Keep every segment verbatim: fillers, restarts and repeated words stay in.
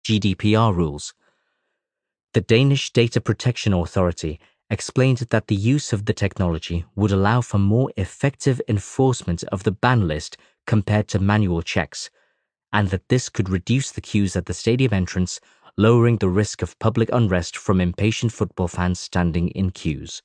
G D P R rules. The Danish Data Protection Authority explained that the use of the technology would allow for more effective enforcement of the ban list compared to manual checks, and that this could reduce the queues at the stadium entrance, lowering the risk of public unrest from impatient football fans standing in queues.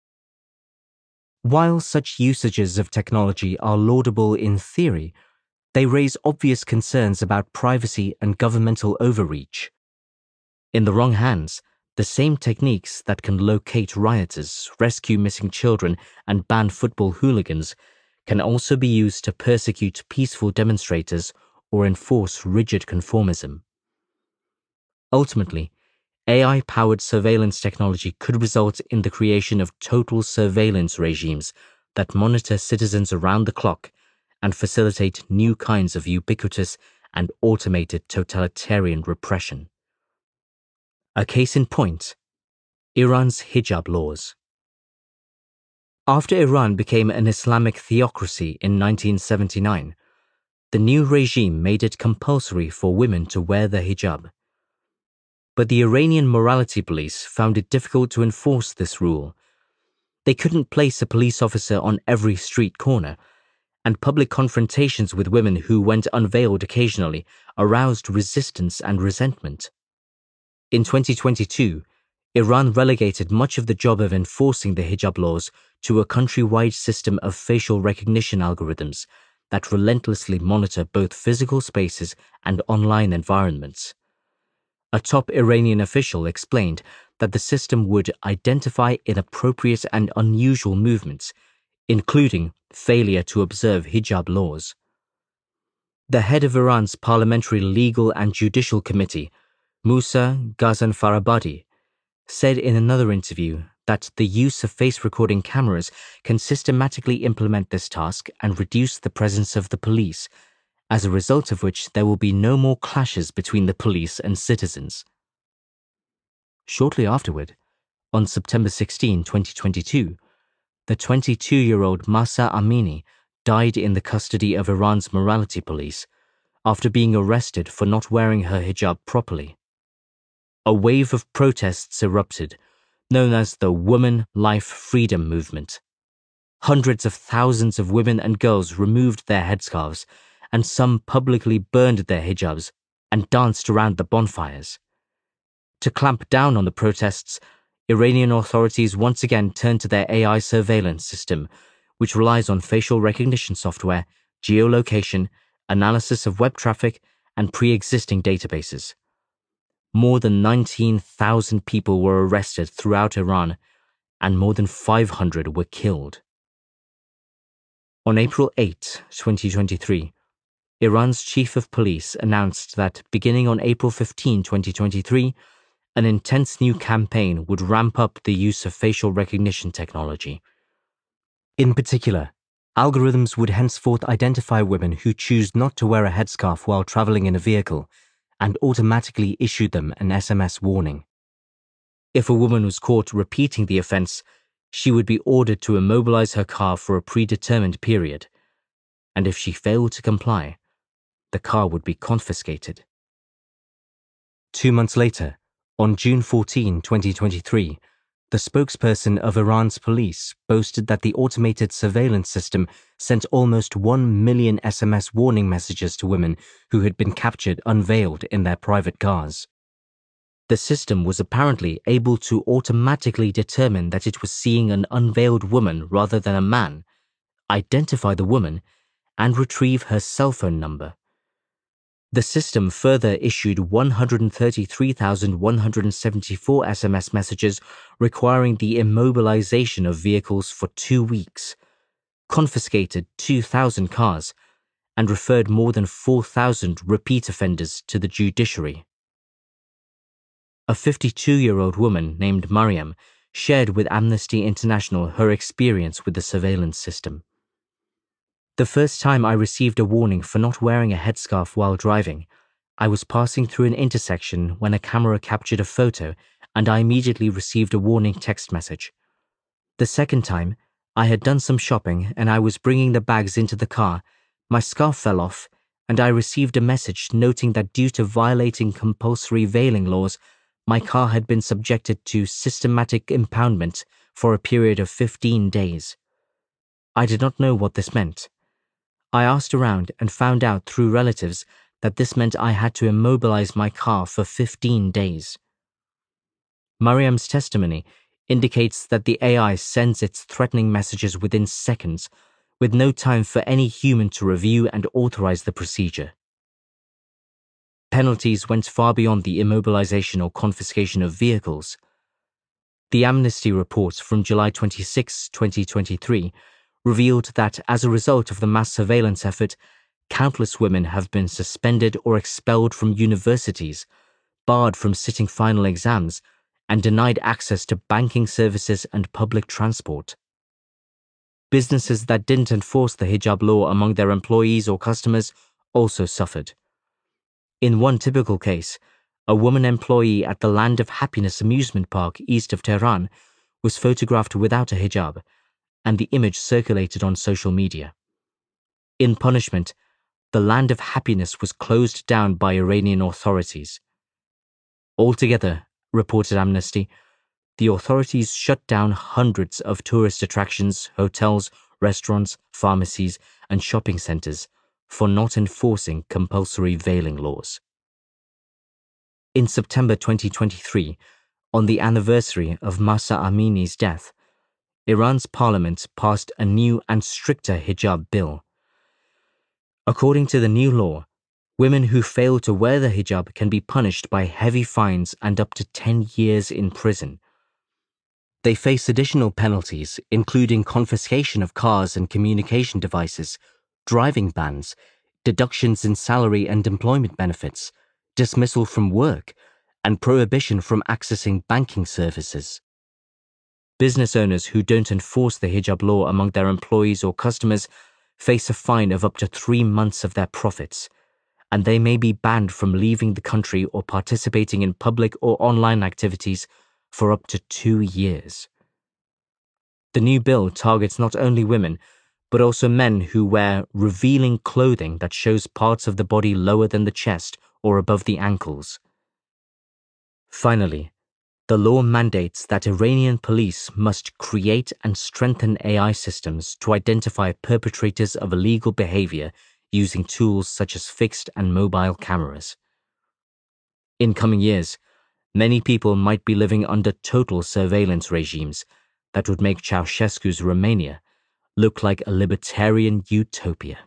While such usages of technology are laudable in theory, they raise obvious concerns about privacy and governmental overreach. In the wrong hands, the same techniques that can locate rioters, rescue missing children, and ban football hooligans can also be used to persecute peaceful demonstrators or enforce rigid conformism. Ultimately, A I-powered surveillance technology could result in the creation of total surveillance regimes that monitor citizens around the clock and facilitate new kinds of ubiquitous and automated totalitarian repression. A case in point, Iran's hijab laws. After Iran became an Islamic theocracy in nineteen seventy-nine, the new regime made it compulsory for women to wear the hijab. But the Iranian morality police found it difficult to enforce this rule. They couldn't place a police officer on every street corner, and public confrontations with women who went unveiled occasionally aroused resistance and resentment. In twenty twenty-two, Iran relegated much of the job of enforcing the hijab laws to a countrywide system of facial recognition algorithms that relentlessly monitor both physical spaces and online environments. A top Iranian official explained that the system would identify inappropriate and unusual movements, including failure to observe hijab laws. The head of Iran's Parliamentary Legal and Judicial Committee, Musa Ghazanfarabadi, said in another interview that the use of face recording cameras can systematically implement this task and reduce the presence of the police, as a result of which there will be no more clashes between the police and citizens. Shortly afterward, on September sixteenth, twenty twenty-two, the twenty-two-year-old Mahsa Amini died in the custody of Iran's morality police after being arrested for not wearing her hijab properly. A wave of protests erupted, known as the Woman Life Freedom Movement. Hundreds of thousands of women and girls removed their headscarves, and some publicly burned their hijabs and danced around the bonfires. To clamp down on the protests, Iranian authorities once again turned to their A I surveillance system, which relies on facial recognition software, geolocation, analysis of web traffic, and pre-existing databases. More than nineteen thousand people were arrested throughout Iran, and more than five hundred were killed. On April eighth, twenty twenty-three, Iran's chief of police announced that beginning on April fifteenth, twenty twenty-three, an intense new campaign would ramp up the use of facial recognition technology. In particular, algorithms would henceforth identify women who choose not to wear a headscarf while traveling in a vehicle and automatically issue them an S M S warning. If a woman was caught repeating the offense, she would be ordered to immobilize her car for a predetermined period, and if she failed to comply, the car would be confiscated. Two months later, on June fourteenth, twenty twenty-three, the spokesperson of Iran's police boasted that the automated surveillance system sent almost one million S M S warning messages to women who had been captured unveiled in their private cars. The system was apparently able to automatically determine that it was seeing an unveiled woman rather than a man, identify the woman, and retrieve her cell phone number. The system further issued one hundred thirty-three thousand one hundred seventy-four S M S messages requiring the immobilization of vehicles for two weeks, confiscated two thousand cars, and referred more than four thousand repeat offenders to the judiciary. A fifty-two-year-old woman named Mariam shared with Amnesty International her experience with the surveillance system. The first time I received a warning for not wearing a headscarf while driving, I was passing through an intersection when a camera captured a photo and I immediately received a warning text message. The second time, I had done some shopping and I was bringing the bags into the car, my scarf fell off, and I received a message noting that due to violating compulsory veiling laws, my car had been subjected to systematic impoundment for a period of fifteen days. I did not know what this meant. I asked around and found out through relatives that this meant I had to immobilize my car for fifteen days. Mariam's testimony indicates that the A I sends its threatening messages within seconds, with no time for any human to review and authorize the procedure. Penalties went far beyond the immobilization or confiscation of vehicles. The Amnesty report from July twenty-sixth, twenty twenty-three, revealed that as a result of the mass surveillance effort, countless women have been suspended or expelled from universities, barred from sitting final exams, and denied access to banking services and public transport. Businesses that didn't enforce the hijab law among their employees or customers also suffered. In one typical case, a woman employee at the Land of Happiness amusement park east of Tehran was photographed without a hijab, and the image circulated on social media. In punishment, the Land of Happiness was closed down by Iranian authorities. Altogether, reported Amnesty, the authorities shut down hundreds of tourist attractions, hotels, restaurants, pharmacies, and shopping centers for not enforcing compulsory veiling laws. In September twenty twenty-three, on the anniversary of Mahsa Amini's death, Iran's parliament passed a new and stricter hijab bill. According to the new law, women who fail to wear the hijab can be punished by heavy fines and up to ten years in prison. They face additional penalties, including confiscation of cars and communication devices, driving bans, deductions in salary and employment benefits, dismissal from work, and prohibition from accessing banking services. Business owners who don't enforce the hijab law among their employees or customers face a fine of up to three months of their profits, and they may be banned from leaving the country or participating in public or online activities for up to two years. The new bill targets not only women, but also men who wear revealing clothing that shows parts of the body lower than the chest or above the ankles. Finally, the law mandates that Iranian police must create and strengthen A I systems to identify perpetrators of illegal behavior using tools such as fixed and mobile cameras. In coming years, many people might be living under total surveillance regimes that would make Ceausescu's Romania look like a libertarian utopia.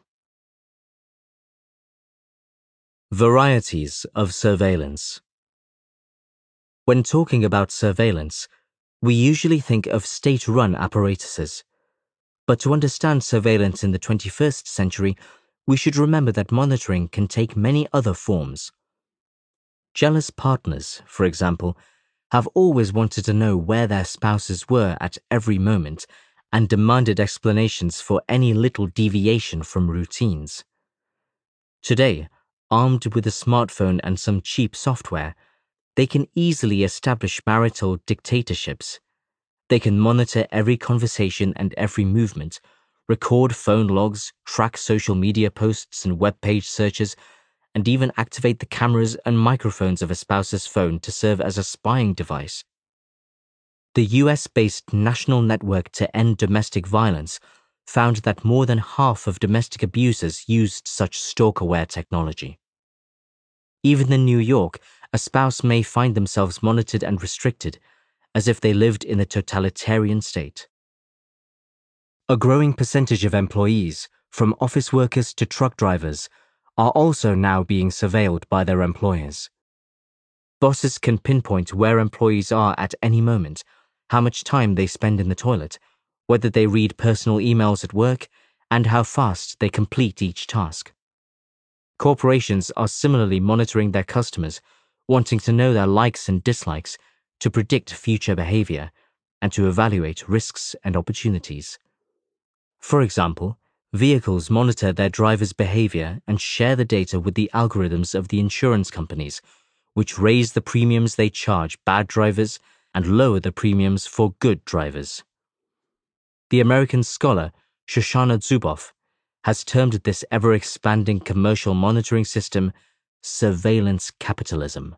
Varieties of surveillance. When talking about surveillance, we usually think of state-run apparatuses. But to understand surveillance in the twenty-first century, we should remember that monitoring can take many other forms. Jealous partners, for example, have always wanted to know where their spouses were at every moment and demanded explanations for any little deviation from routines. Today, armed with a smartphone and some cheap software, they can easily establish marital dictatorships. They can monitor every conversation and every movement, record phone logs, track social media posts and web page searches, and even activate the cameras and microphones of a spouse's phone to serve as a spying device. The U S-based National Network to End Domestic Violence found that more than half of domestic abusers used such stalkerware technology. Even in New York, a spouse may find themselves monitored and restricted, as if they lived in a totalitarian state. A growing percentage of employees, from office workers to truck drivers, are also now being surveilled by their employers. Bosses can pinpoint where employees are at any moment, how much time they spend in the toilet, whether they read personal emails at work, and how fast they complete each task. Corporations are similarly monitoring their customers, wanting to know their likes and dislikes to predict future behavior and to evaluate risks and opportunities. For example, vehicles monitor their drivers' behavior and share the data with the algorithms of the insurance companies, which raise the premiums they charge bad drivers and lower the premiums for good drivers. The American scholar Shoshana Zuboff has termed this ever-expanding commercial monitoring system surveillance capitalism.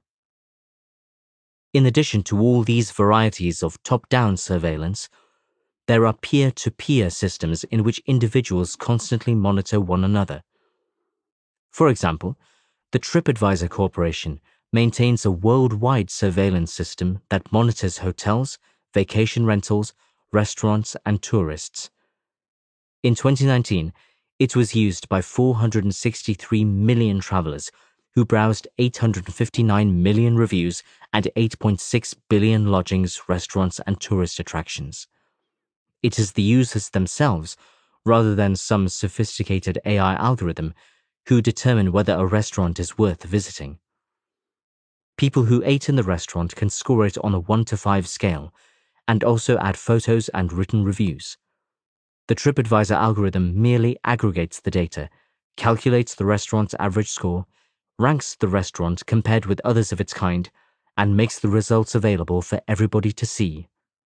In addition to all these varieties of top-down surveillance, there are peer-to-peer systems in which individuals constantly monitor one another. For example, the TripAdvisor Corporation maintains a worldwide surveillance system that monitors hotels, vacation rentals, restaurants, and tourists. In twenty nineteen, it was used by four hundred sixty-three million travelers who browsed eight hundred fifty-nine million reviews and eight point six billion lodgings, restaurants, and tourist attractions. It is the users themselves, rather than some sophisticated A I algorithm, who determine whether a restaurant is worth visiting. People who ate in the restaurant can score it on a one to five scale, and also add photos and written reviews. The TripAdvisor algorithm merely aggregates the data, calculates the restaurant's average score, ranks the restaurant compared with others of its kind, and makes the results available for everybody to see.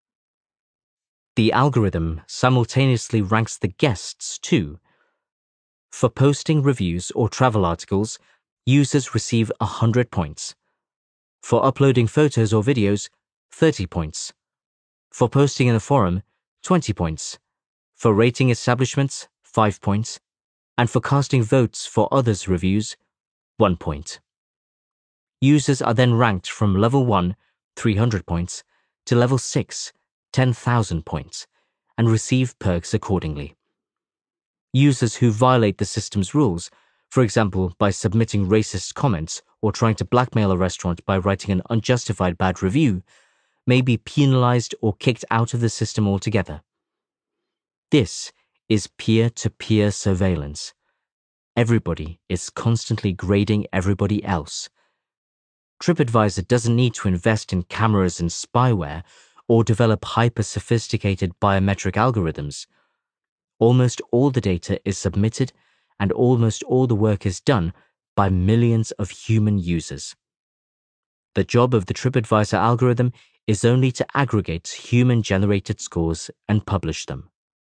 The algorithm simultaneously ranks the guests too. For posting reviews or travel articles, users receive one hundred points. For uploading photos or videos, thirty points. For posting in a forum, twenty points. For rating establishments, five points. And for casting votes for others' reviews, one point. Users are then ranked from level one, three hundred points, to level six, ten thousand points, and receive perks accordingly. Users who violate the system's rules, for example by submitting racist comments or trying to blackmail a restaurant by writing an unjustified bad review, may be penalized or kicked out of the system altogether. This is peer-to-peer surveillance. Everybody is constantly grading everybody else. TripAdvisor doesn't need to invest in cameras and spyware or develop hyper-sophisticated biometric algorithms. Almost all the data is submitted and almost all the work is done by millions of human users. The job of the TripAdvisor algorithm is only to aggregate human-generated scores and publish them.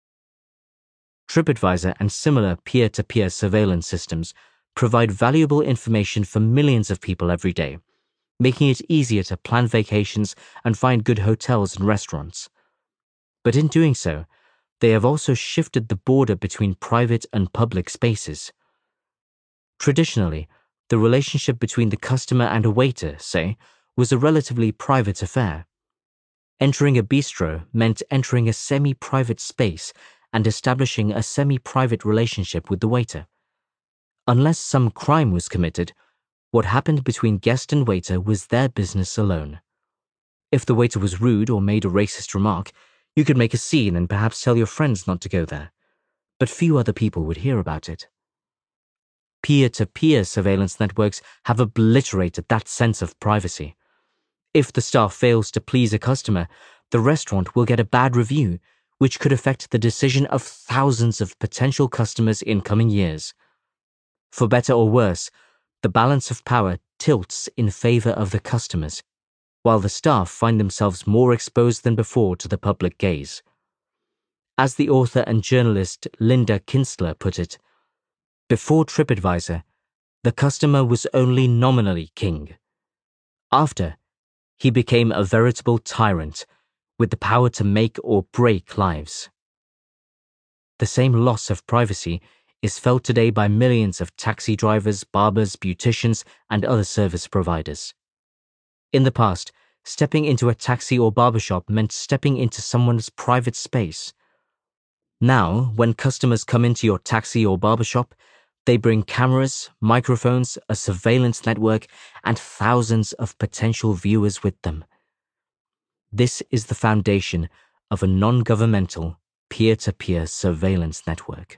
TripAdvisor and similar peer-to-peer surveillance systems provide valuable information for millions of people every day, making it easier to plan vacations and find good hotels and restaurants. But in doing so, they have also shifted the border between private and public spaces. Traditionally, the relationship between the customer and a waiter, say, was a relatively private affair. Entering a bistro meant entering a semi-private space and establishing a semi-private relationship with the waiter. Unless some crime was committed, what happened between guest and waiter was their business alone. If the waiter was rude or made a racist remark, you could make a scene and perhaps tell your friends not to go there, but few other people would hear about it. Peer-to-peer surveillance networks have obliterated that sense of privacy. If the staff fails to please a customer, the restaurant will get a bad review, which could affect the decision of thousands of potential customers in coming years. For better or worse, the balance of power tilts in favor of the customers, while the staff find themselves more exposed than before to the public gaze. As the author and journalist Linda Kinstler put it, before TripAdvisor, the customer was only nominally king. After, he became a veritable tyrant with the power to make or break lives. The same loss of privacy is felt today by millions of taxi drivers, barbers, beauticians, and other service providers. In the past, stepping into a taxi or barbershop meant stepping into someone's private space. Now, when customers come into your taxi or barbershop, they bring cameras, microphones, a surveillance network, and thousands of potential viewers with them. This is the foundation of a non-governmental, peer-to-peer surveillance network.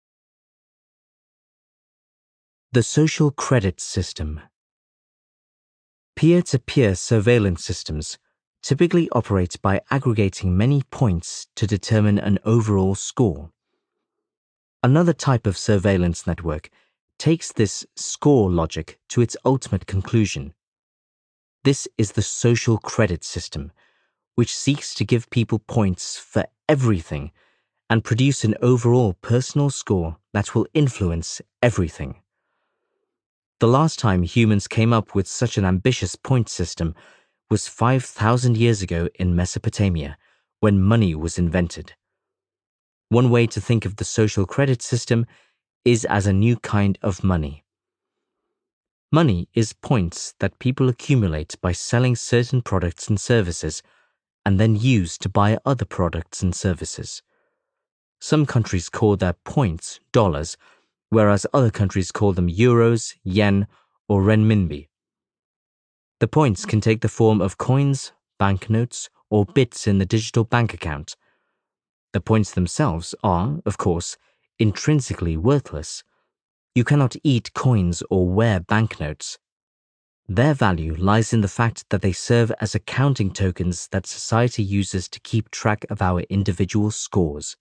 The social credit system. Peer-to-peer surveillance systems typically operate by aggregating many points to determine an overall score. Another type of surveillance network takes this score logic to its ultimate conclusion. This is the social credit system, which seeks to give people points for everything and produce an overall personal score that will influence everything. The last time humans came up with such an ambitious point system was five thousand years ago in Mesopotamia, when money was invented. One way to think of the social credit system is as a new kind of money. Money is points that people accumulate by selling certain products and services and then use to buy other products and services. Some countries call their points dollars, whereas other countries call them euros, yen, or renminbi. The points can take the form of coins, banknotes, or bits in the digital bank account. The points themselves are, of course, intrinsically worthless. You cannot eat coins or wear banknotes. Their value lies in the fact that they serve as accounting tokens that society uses to keep track of our individual scores.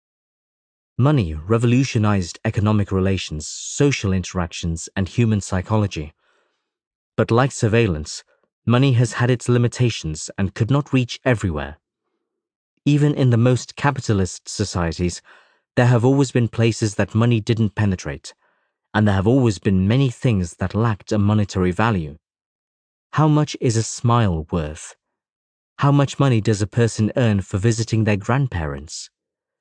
Money revolutionized economic relations, social interactions, and human psychology. But like surveillance, money has had its limitations and could not reach everywhere. Even in the most capitalist societies, there have always been places that money didn't penetrate, and there have always been many things that lacked a monetary value. How much is a smile worth? How much money does a person earn for visiting their grandparents?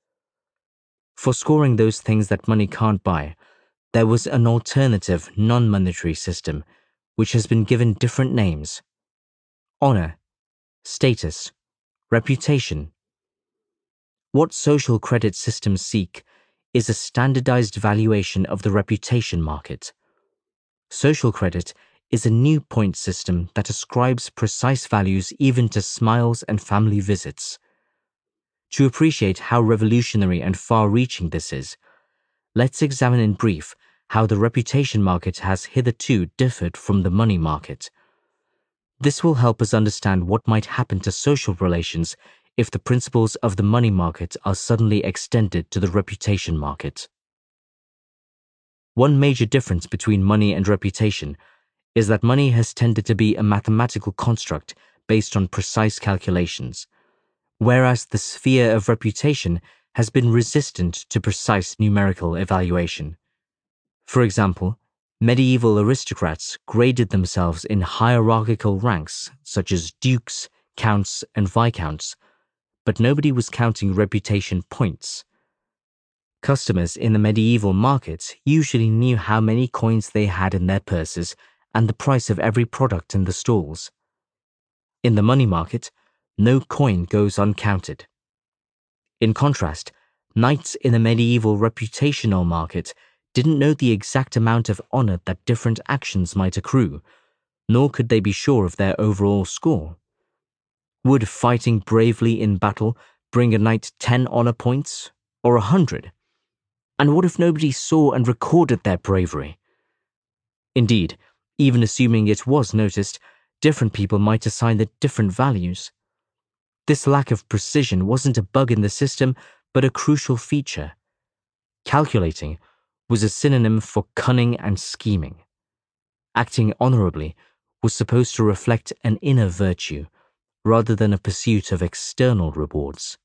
For scoring those things that money can't buy, there was an alternative non-monetary system which has been given different names: honor, status, reputation. What social credit systems seek is a standardized valuation of the reputation market. Social credit is a new point system that ascribes precise values even to smiles and family visits. To appreciate how revolutionary and far-reaching this is, let's examine in brief how the reputation market has hitherto differed from the money market. This will help us understand what might happen to social relations if the principles of the money market are suddenly extended to the reputation market. One major difference between money and reputation is that money has tended to be a mathematical construct based on precise calculations, whereas the sphere of reputation has been resistant to precise numerical evaluation. For example, medieval aristocrats graded themselves in hierarchical ranks such as dukes, counts, and viscounts, but nobody was counting reputation points. Customers in the medieval markets usually knew how many coins they had in their purses and the price of every product in the stalls. In the money market, no coin goes uncounted. In contrast, knights in the medieval reputational market didn't know the exact amount of honor that different actions might accrue, nor could they be sure of their overall score. Would fighting bravely in battle bring a knight ten honor points, or a hundred? And what if nobody saw and recorded their bravery? Indeed, even assuming it was noticed, different people might assign it different values. This lack of precision wasn't a bug in the system, but a crucial feature. Calculating was a synonym for cunning and scheming. Acting honorably was supposed to reflect an inner virtue, rather than a pursuit of external rewards.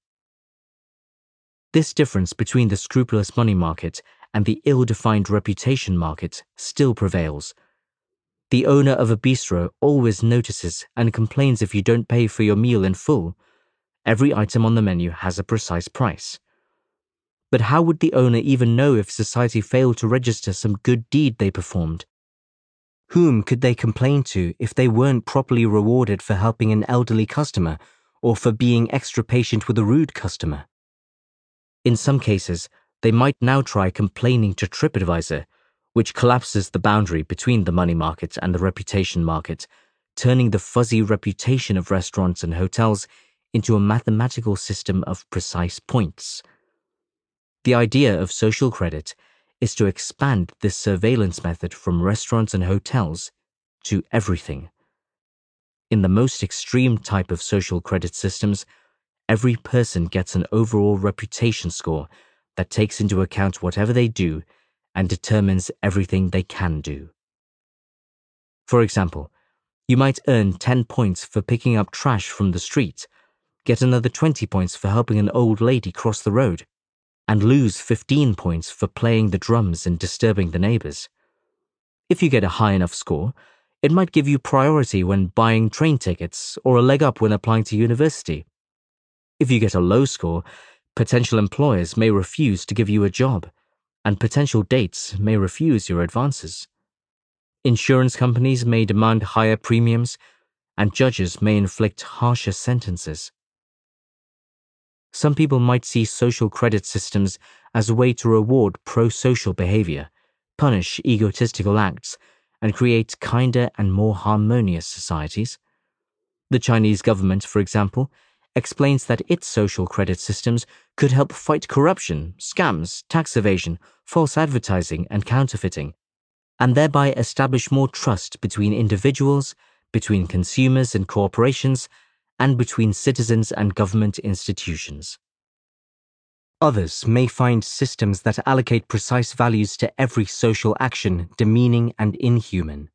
This difference between the scrupulous money market and the ill-defined reputation market still prevails. The owner of a bistro always notices and complains if you don't pay for your meal in full. Every item on the menu has a precise price. But how would the owner even know if society failed to register some good deed they performed? Whom could they complain to if they weren't properly rewarded for helping an elderly customer or for being extra patient with a rude customer? In some cases, they might now try complaining to TripAdvisor, which collapses the boundary between the money market and the reputation market, turning the fuzzy reputation of restaurants and hotels into a mathematical system of precise points. The idea of social credit is to expand this surveillance method from restaurants and hotels to everything. In the most extreme type of social credit systems, every person gets an overall reputation score that takes into account whatever they do and determines everything they can do. For example, you might earn ten points for picking up trash from the street, get another twenty points for helping an old lady cross the road, and lose fifteen points for playing the drums and disturbing the neighbors. If you get a high enough score, it might give you priority when buying train tickets or a leg up when applying to university. If you get a low score, potential employers may refuse to give you a job, and potential dates may refuse your advances. Insurance companies may demand higher premiums, and judges may inflict harsher sentences. Some people might see social credit systems as a way to reward pro-social behavior, punish egotistical acts, and create kinder and more harmonious societies. The Chinese government, for example, explains that its social credit systems could help fight corruption, scams, tax evasion, false advertising, and counterfeiting, and thereby establish more trust between individuals, between consumers and corporations, and between citizens and government institutions. Others may find systems that allocate precise values to every social action demeaning and inhuman.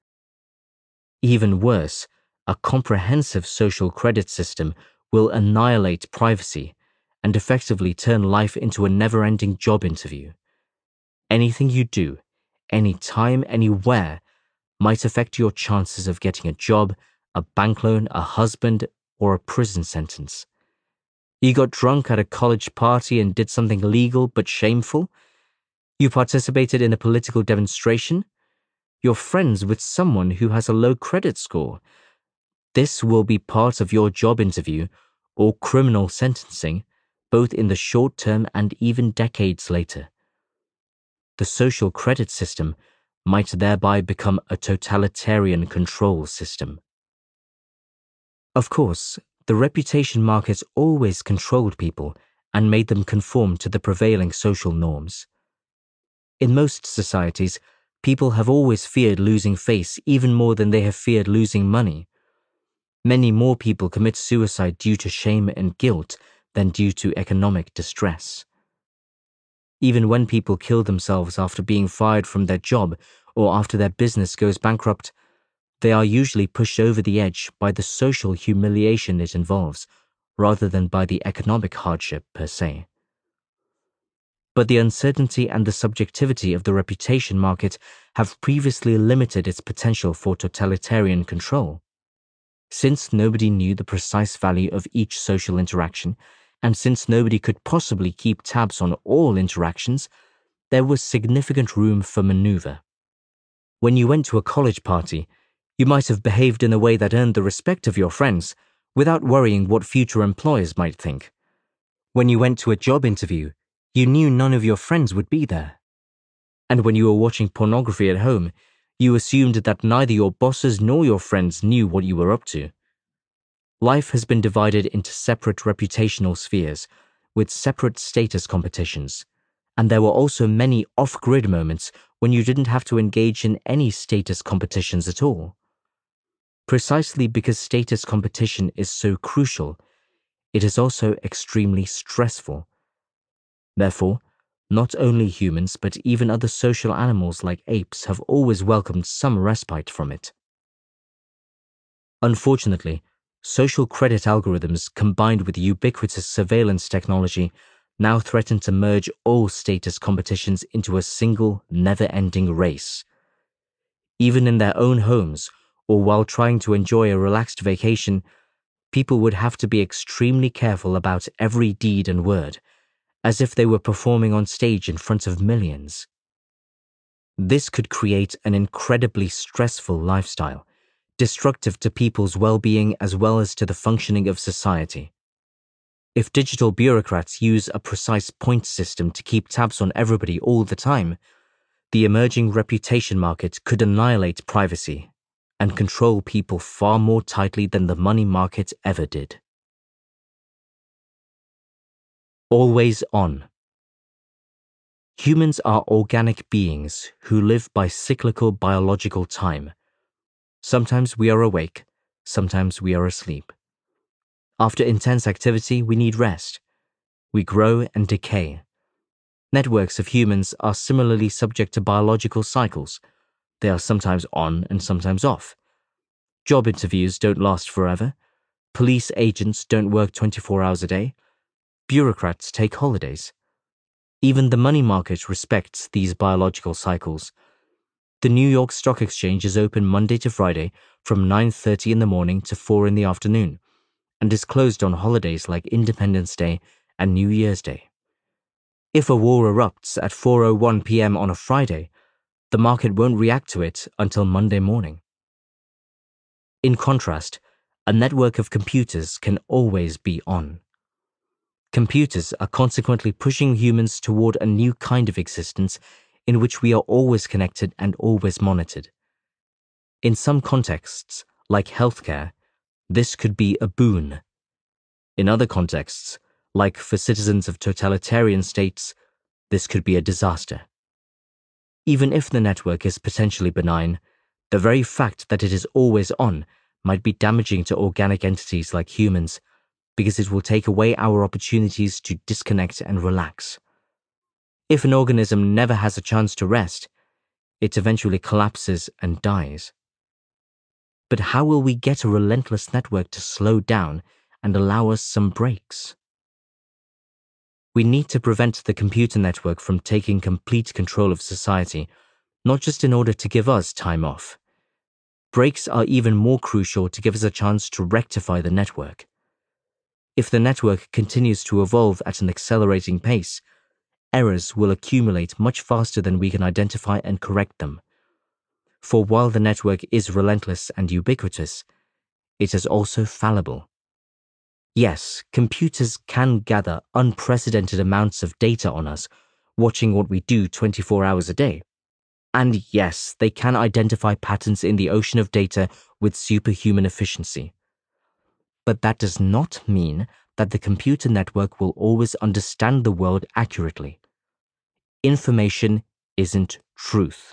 Even worse, a comprehensive social credit system will annihilate privacy and effectively turn life into a never-ending job interview. Anything you do, anytime, anywhere, might affect your chances of getting a job, a bank loan, a husband, or a prison sentence. You got drunk at a college party and did something illegal but shameful? You participated in a political demonstration? You're friends with someone who has a low credit score? This will be part of your job interview or criminal sentencing, both in the short term and even decades later. The social credit system might thereby become a totalitarian control system. Of course, the reputation market always controlled people and made them conform to the prevailing social norms. In most societies, people have always feared losing face even more than they have feared losing money. Many more people commit suicide due to shame and guilt than due to economic distress. Even when people kill themselves after being fired from their job or after their business goes bankrupt, they are usually pushed over the edge by the social humiliation it involves, rather than by the economic hardship per se. But the uncertainty and the subjectivity of the reputation market have previously limited its potential for totalitarian control. Since nobody knew the precise value of each social interaction, and since nobody could possibly keep tabs on all interactions, there was significant room for maneuver. When you went to a college party, you might have behaved in a way that earned the respect of your friends, without worrying what future employers might think. When you went to a job interview, you knew none of your friends would be there. And when you were watching pornography at home, you assumed that neither your bosses nor your friends knew what you were up to. Life has been divided into separate reputational spheres, with separate status competitions, and there were also many off-grid moments when you didn't have to engage in any status competitions at all. Precisely because status competition is so crucial, it is also extremely stressful. Therefore, not only humans but even other social animals like apes have always welcomed some respite from it. Unfortunately, social credit algorithms combined with ubiquitous surveillance technology now threaten to merge all status competitions into a single, never-ending race. Even in their own homes, or while trying to enjoy a relaxed vacation, people would have to be extremely careful about every deed and word, as if they were performing on stage in front of millions. This could create an incredibly stressful lifestyle, destructive to people's well-being as well as to the functioning of society. If digital bureaucrats use a precise point system to keep tabs on everybody all the time, the emerging reputation market could annihilate privacy and control people far more tightly than the money market ever did. Always on. Humans are organic beings who live by cyclical biological time. Sometimes we are awake, sometimes we are asleep. After intense activity, we need rest. We grow and decay. Networks of humans are similarly subject to biological cycles. They are sometimes on and sometimes off. Job interviews don't last forever. Police agents don't work twenty-four hours a day. Bureaucrats take holidays. Even the money market respects these biological cycles. The New York Stock Exchange is open Monday to Friday from nine thirty in the morning to four in the afternoon, and is closed on holidays like Independence Day and New Year's Day. If a war erupts at four oh one p.m. on a Friday, the market won't react to it until Monday morning. In contrast, a network of computers can always be on. Computers are consequently pushing humans toward a new kind of existence in which we are always connected and always monitored. In some contexts, like healthcare, this could be a boon. In other contexts, like for citizens of totalitarian states, this could be a disaster. Even if the network is potentially benign, the very fact that it is always on might be damaging to organic entities like humans, because it will take away our opportunities to disconnect and relax. If an organism never has a chance to rest, it eventually collapses and dies. But how will we get a relentless network to slow down and allow us some breaks? We need to prevent the computer network from taking complete control of society, not just in order to give us time off. Breaks are even more crucial to give us a chance to rectify the network. If the network continues to evolve at an accelerating pace, errors will accumulate much faster than we can identify and correct them. For while the network is relentless and ubiquitous, it is also fallible. Yes, computers can gather unprecedented amounts of data on us, watching what we do twenty-four hours a day. And yes, they can identify patterns in the ocean of data with superhuman efficiency. But that does not mean that the computer network will always understand the world accurately. Information isn't truth.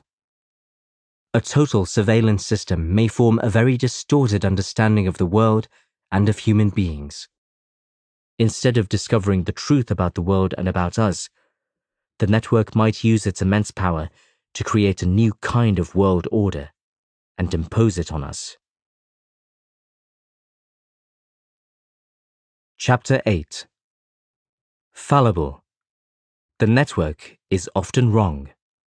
A total surveillance system may form a very distorted understanding of the world and of human beings. Instead of discovering the truth about the world and about us, the network might use its immense power to create a new kind of world order and impose it on us. Chapter eight. Fallible. The network is often wrong.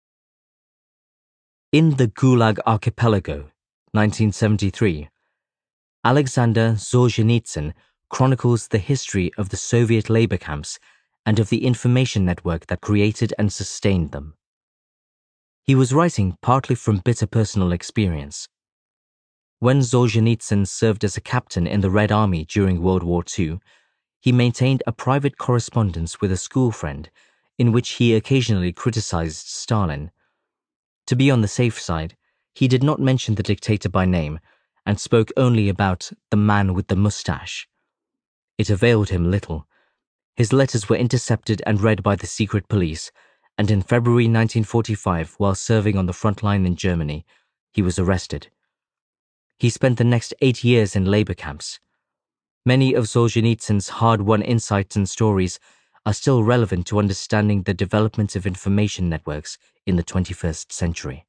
In The Gulag Archipelago, nineteen seventy-three, Alexander Solzhenitsyn chronicles the history of the Soviet labor camps and of the information network that created and sustained them. He was writing partly from bitter personal experience. When Solzhenitsyn served as a captain in the Red Army during World War Two, he maintained a private correspondence with a school friend in which he occasionally criticized Stalin. To be on the safe side, he did not mention the dictator by name and spoke only about the man with the mustache. It availed him little. His letters were intercepted and read by the secret police, and in February nineteen forty-five, while serving on the front line in Germany, he was arrested. He spent the next eight years in labor camps. Many of Solzhenitsyn's hard-won insights and stories are still relevant to understanding the development of information networks in the twenty-first century.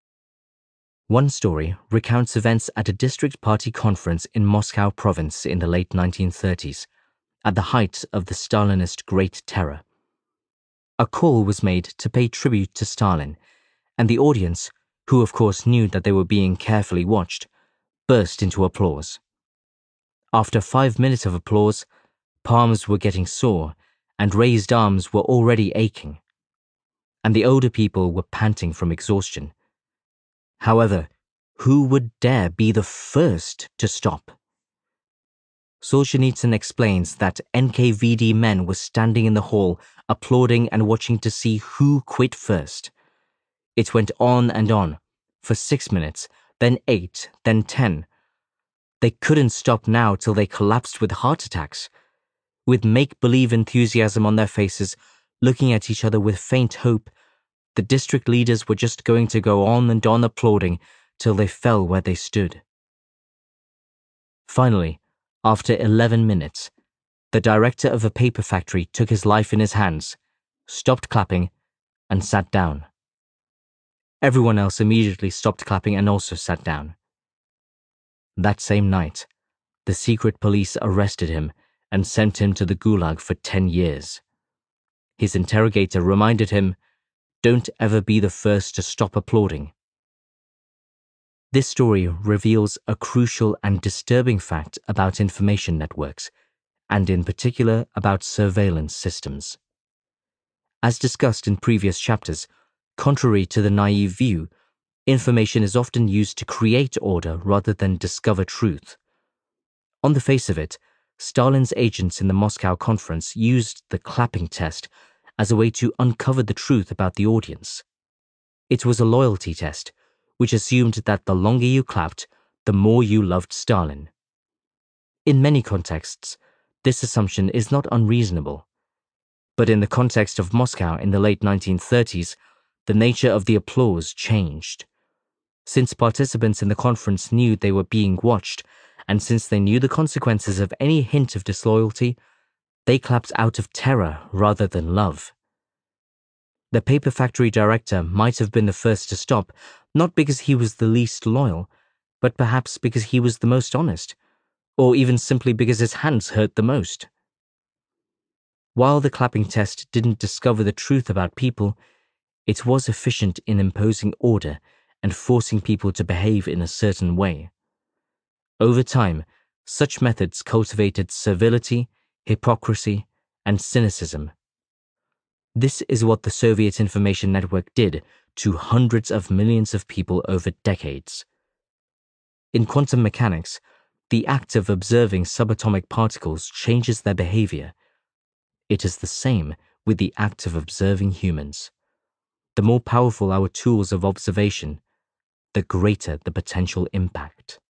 One story recounts events at a district party conference in Moscow province in the late nineteen thirties, at the height of the Stalinist Great Terror. A call was made to pay tribute to Stalin, and the audience, who of course knew that they were being carefully watched, burst into applause. After five minutes of applause, palms were getting sore, and raised arms were already aching, and the older people were panting from exhaustion. However, who would dare be the first to stop? Solzhenitsyn explains that N K V D men were standing in the hall, applauding and watching to see who quit first. It went on and on, for six minutes, then eight, then ten. They couldn't stop now till they collapsed with heart attacks. With make-believe enthusiasm on their faces, looking at each other with faint hope, the district leaders were just going to go on and on applauding till they fell where they stood. Finally, after eleven minutes, the director of a paper factory took his life in his hands, stopped clapping, and sat down. Everyone else immediately stopped clapping and also sat down. That same night, the secret police arrested him and sent him to the Gulag for ten years. His interrogator reminded him, "Don't ever be the first to stop applauding." This story reveals a crucial and disturbing fact about information networks, and in particular about surveillance systems. As discussed in previous chapters, contrary to the naive view, information is often used to create order rather than discover truth. On the face of it, Stalin's agents in the Moscow Conference used the clapping test as a way to uncover the truth about the audience. It was a loyalty test, which assumed that the longer you clapped, the more you loved Stalin. In many contexts, this assumption is not unreasonable. But in the context of Moscow in the late nineteen thirties, the nature of the applause changed. Since participants in the conference knew they were being watched, and since they knew the consequences of any hint of disloyalty, they clapped out of terror rather than love. The paper factory director might have been the first to stop, not because he was the least loyal, but perhaps because he was the most honest, or even simply because his hands hurt the most. While the clapping test didn't discover the truth about people, it was efficient in imposing order and forcing people to behave in a certain way. Over time, such methods cultivated servility, hypocrisy, and cynicism. This is what the Soviet information network did to hundreds of millions of people over decades. In quantum mechanics, the act of observing subatomic particles changes their behavior. It is the same with the act of observing humans. The more powerful our tools of observation, the greater the potential impact.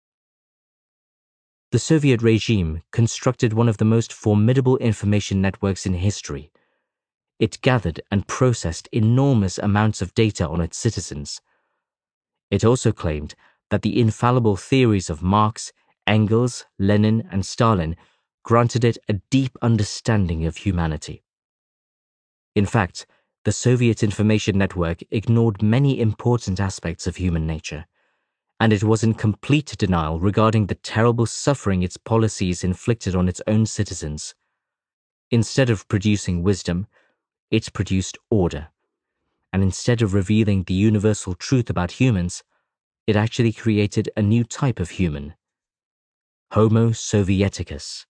The Soviet regime constructed one of the most formidable information networks in history. It gathered and processed enormous amounts of data on its citizens. It also claimed that the infallible theories of Marx, Engels, Lenin, and Stalin granted it a deep understanding of humanity. In fact, the Soviet information network ignored many important aspects of human nature, and it was in complete denial regarding the terrible suffering its policies inflicted on its own citizens. Instead of producing wisdom, it produced order, and instead of revealing the universal truth about humans, it actually created a new type of human, Homo Sovieticus.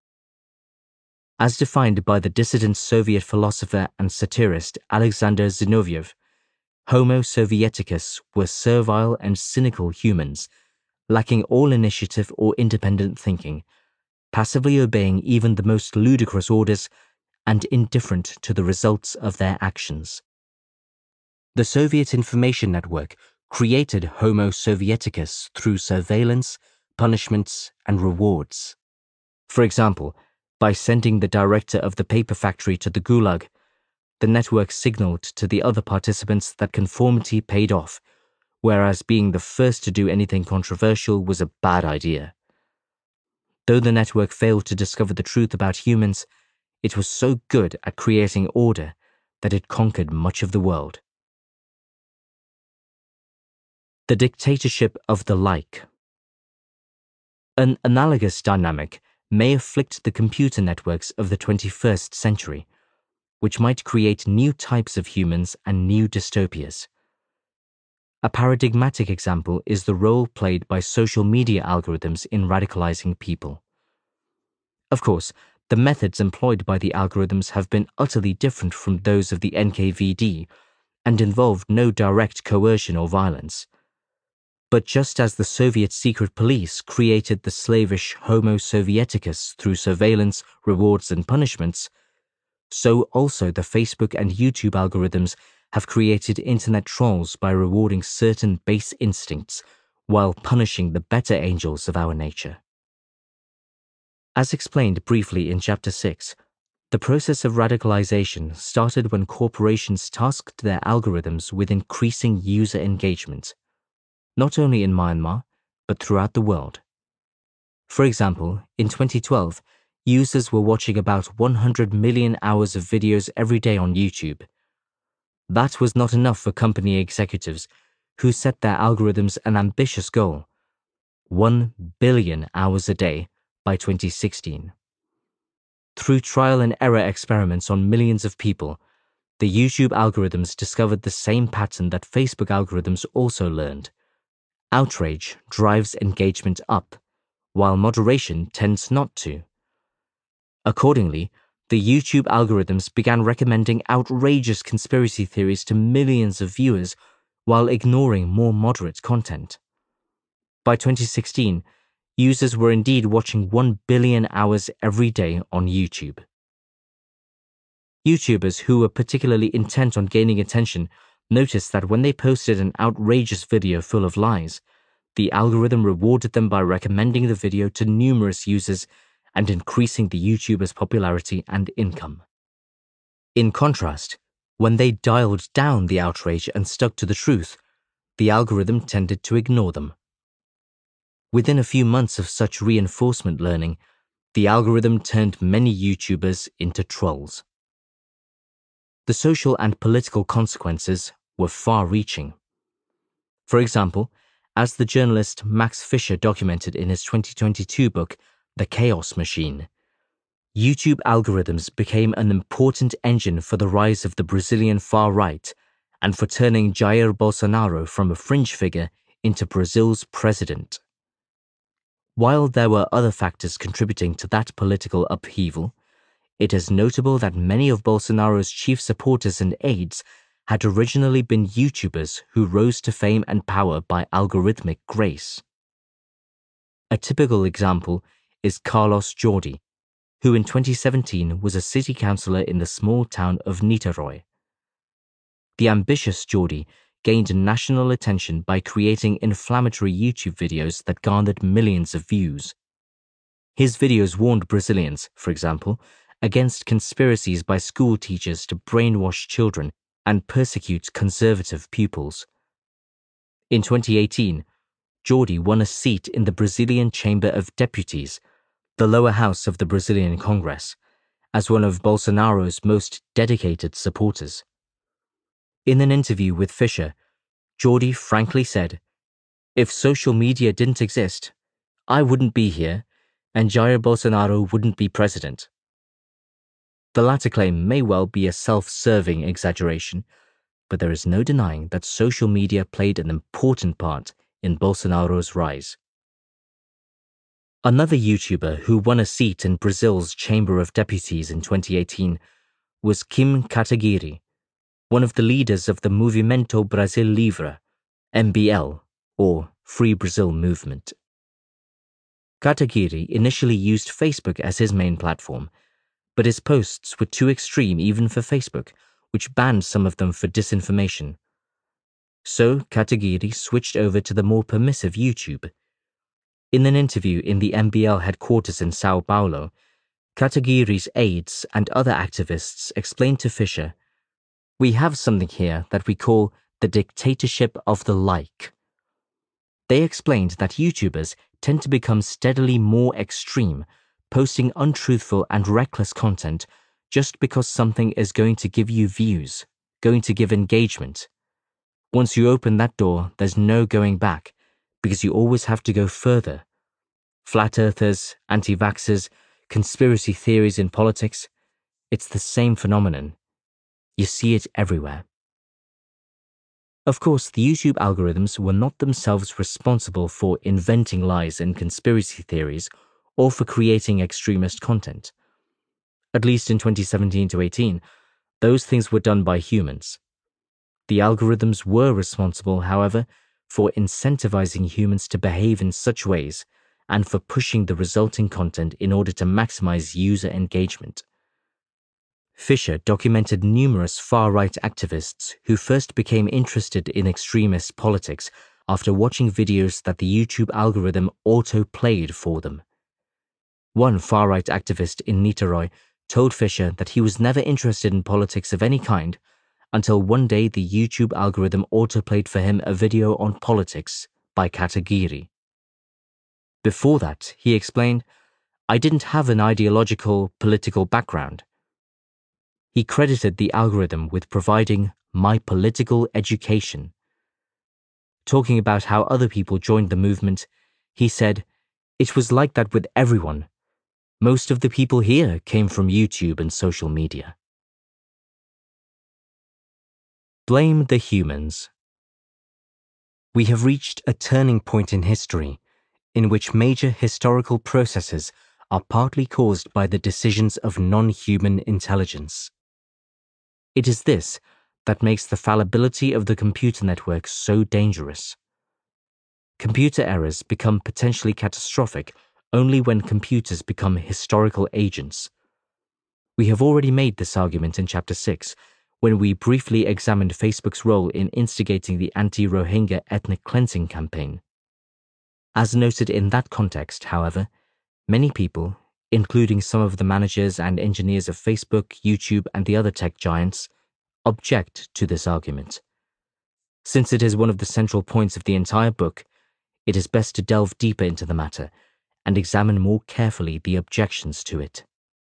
As defined by the dissident Soviet philosopher and satirist Alexander Zinoviev, Homo Sovieticus were servile and cynical humans, lacking all initiative or independent thinking, passively obeying even the most ludicrous orders, and indifferent to the results of their actions. The Soviet information network created Homo Sovieticus through surveillance, punishments, and rewards. For example, by sending the director of the paper factory to the Gulag, the network signaled to the other participants that conformity paid off, whereas being the first to do anything controversial was a bad idea. Though the network failed to discover the truth about humans, it was so good at creating order that it conquered much of the world. The dictatorship of the like. An analogous dynamic may afflict the computer networks of the twenty-first century, which might create new types of humans and new dystopias. A paradigmatic example is the role played by social media algorithms in radicalizing people. Of course, the methods employed by the algorithms have been utterly different from those of the N K V D and involved no direct coercion or violence. But just as the Soviet secret police created the slavish Homo Sovieticus through surveillance, rewards, and punishments, so also the Facebook and YouTube algorithms have created internet trolls by rewarding certain base instincts while punishing the better angels of our nature. As explained briefly in Chapter six, the process of radicalization started when corporations tasked their algorithms with increasing user engagement, not only in Myanmar, but throughout the world. For example, in twenty twelve, users were watching about one hundred million hours of videos every day on YouTube. That was not enough for company executives, who set their algorithms an ambitious goal: one billion hours a day by twenty sixteen. Through trial and error experiments on millions of people, the YouTube algorithms discovered the same pattern that Facebook algorithms also learned. Outrage drives engagement up, while moderation tends not to. Accordingly, the YouTube algorithms began recommending outrageous conspiracy theories to millions of viewers while ignoring more moderate content. By twenty sixteen, users were indeed watching one billion hours every day on YouTube. YouTubers who were particularly intent on gaining attention noticed that when they posted an outrageous video full of lies, the algorithm rewarded them by recommending the video to numerous users and increasing the YouTuber's popularity and income. In contrast, when they dialed down the outrage and stuck to the truth, the algorithm tended to ignore them. Within a few months of such reinforcement learning, the algorithm turned many YouTubers into trolls. The social and political consequences were far-reaching. For example, as the journalist Max Fisher documented in his twenty twenty-two book, The Chaos Machine, YouTube algorithms became an important engine for the rise of the Brazilian far-right and for turning Jair Bolsonaro from a fringe figure into Brazil's president. While there were other factors contributing to that political upheaval, it is notable that many of Bolsonaro's chief supporters and aides had originally been YouTubers who rose to fame and power by algorithmic grace. A typical example is Carlos Jordi, who in twenty seventeen was a city councillor in the small town of Niterói. The ambitious Jordi gained national attention by creating inflammatory YouTube videos that garnered millions of views. His videos warned Brazilians, for example, against conspiracies by school teachers to brainwash children and persecute conservative pupils. In twenty eighteen, Jordi won a seat in the Brazilian Chamber of Deputies, the lower house of the Brazilian Congress, as one of Bolsonaro's most dedicated supporters. In an interview with Fisher, Jordi frankly said, "If social media didn't exist, I wouldn't be here, and Jair Bolsonaro wouldn't be president." The latter claim may well be a self-serving exaggeration, but there is no denying that social media played an important part in Bolsonaro's rise. Another YouTuber who won a seat in Brazil's Chamber of Deputies in twenty eighteen was Kim Kataguiri, one of the leaders of the Movimento Brasil Livre, M B L, or Free Brazil movement. Kataguiri initially used Facebook as his main platform, but his posts were too extreme even for Facebook, which banned some of them for disinformation. So Kataguiri switched over to the more permissive YouTube. In an interview in the M B L headquarters in Sao Paulo, Kataguiri's aides and other activists explained to Fisher, "We have something here that we call the dictatorship of the like." They explained that YouTubers tend to become steadily more extreme, posting untruthful and reckless content just because something is going to give you views, going to give engagement. Once you open that door, there's no going back, because you always have to go further. Flat earthers, anti-vaxxers, conspiracy theories in politics, it's the same phenomenon. You see it everywhere. Of course, the YouTube algorithms were not themselves responsible for inventing lies and conspiracy theories or for creating extremist content. At least in twenty seventeen to eighteen, those things were done by humans. The algorithms were responsible, however, for incentivizing humans to behave in such ways and for pushing the resulting content in order to maximize user engagement. Fisher documented numerous far-right activists who first became interested in extremist politics after watching videos that the YouTube algorithm auto-played for them. One far-right activist in Niterói told Fisher that he was never interested in politics of any kind until one day the YouTube algorithm auto-played for him a video on politics by Kataguiri. Before that, he explained, "I didn't have an ideological, political background." He credited the algorithm with providing my political education. Talking about how other people joined the movement, he said, "It was like that with everyone. Most of the people here came from YouTube and social media." Blame the humans. We have reached a turning point in history in which major historical processes are partly caused by the decisions of non-human intelligence. It is this that makes the fallibility of the computer network so dangerous. Computer errors become potentially catastrophic only when computers become historical agents. We have already made this argument in Chapter six, when we briefly examined Facebook's role in instigating the anti-Rohingya ethnic cleansing campaign. As noted in that context, however, many people, including some of the managers and engineers of Facebook, YouTube, and the other tech giants, object to this argument. Since it is one of the central points of the entire book, it is best to delve deeper into the matter and examine more carefully the objections to it.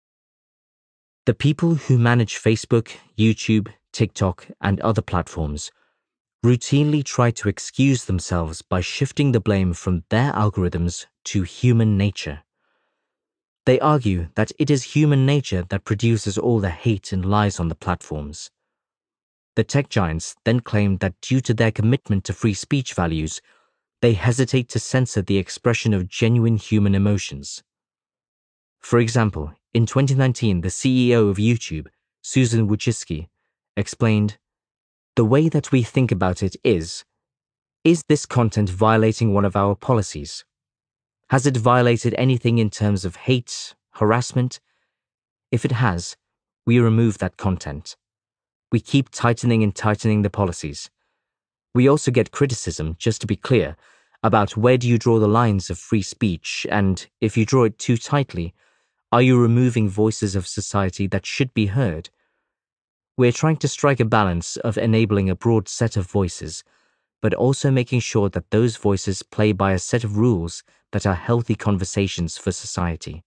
The people who manage Facebook, YouTube, TikTok, and other platforms routinely try to excuse themselves by shifting the blame from their algorithms to human nature. They argue that it is human nature that produces all the hate and lies on the platforms. The tech giants then claim that due to their commitment to free speech values, they hesitate to censor the expression of genuine human emotions. For example, in twenty nineteen, the C E O of YouTube, Susan Wojcicki, explained, "The way that we think about it is, is this content violating one of our policies? Has it violated anything in terms of hate, harassment? If it has, we remove that content. We keep tightening and tightening the policies. We also get criticism, just to be clear, about where do you draw the lines of free speech, and if you draw it too tightly, are you removing voices of society that should be heard? We're trying to strike a balance of enabling a broad set of voices, but also making sure that those voices play by a set of rules that are healthy conversations for society."